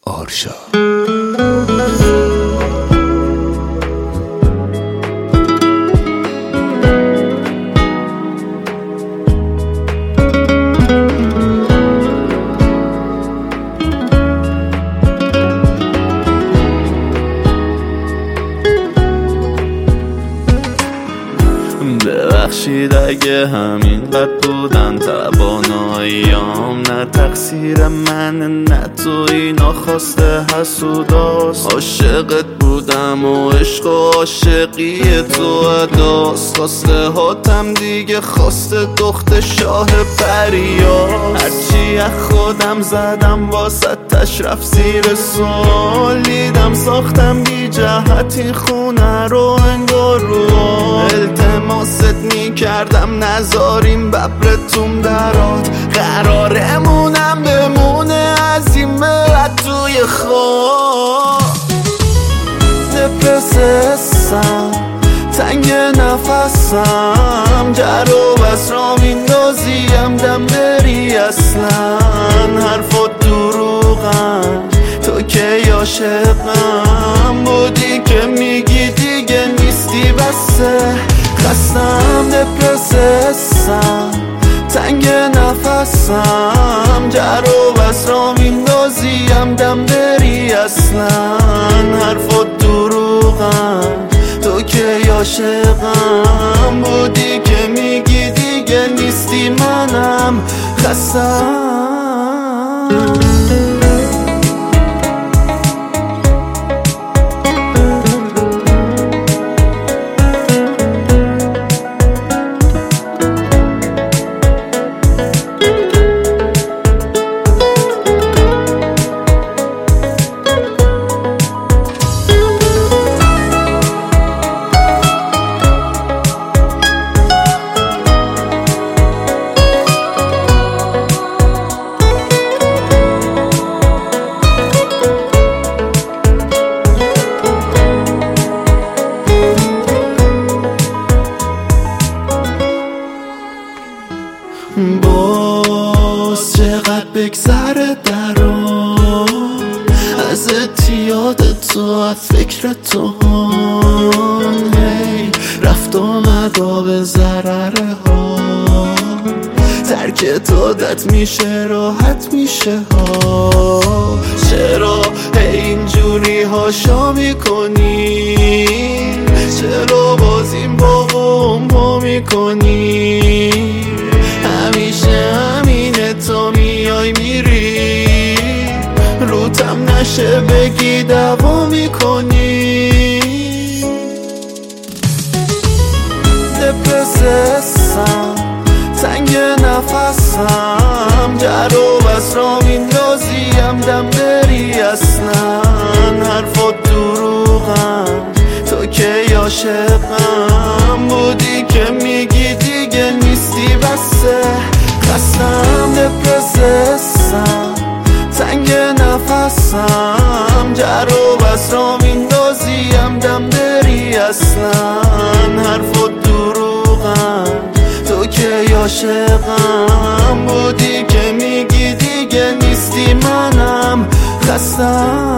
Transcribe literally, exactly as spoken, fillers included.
آرشا. ببخشید اگه همین قد بودن تواناییام، نه تقصیر من نه تو اینا خواسته حسوداست. عاشقت بودم و عشق و عاشقی تو اداست، خواسته هاتم دیگه خواسته دخت شاه پریاست. هرچی از خودم زدم واسه تشرف زیر سوال، دیدم ساختم بی جهتی خونه رو انگار رو التماست می کردم نذاریم ببرتون درات، قرارمونم بمونه از این ملت توی خواب. دپرسم تنگ نفسم، جر و بس را میندازیم دم بری، اصلا حرفات دروغن تو که عاشقم بودی که میگی دیگه نیستی بسه. خستم دپرسم تنگ نفسم، جر و بس را میندازیم دم بری، اصلا حرفات دروغن تو که عاشقم بودی که میگی دیگه نیستی، منم خستم. باز چقدر بگذره درام از اتیاد تو، از فکر تو هی رفت آمدا به ضرره ها، ترک عادت میشه راحت میشه ها. چرا هی اینجوری هاشا میکنی، چرا باز این با قوم پا میکنی، همیشه همینه تا میای میری، روتم نشه بگی دوا میکنی. دپرسم تنگ نفسم، جر و بس را میندازیم دم بری، اصلا حرفات دروغن تو که عاشقم بودی که میگی دیگه نیستی بسه. خستم دپرسم تنگ نفسم، جر و بس را میندازیم دم بری، اصلا حرفات دروغن تو که عاشقم بودی که میگی دیگه نیستی، منم خستم.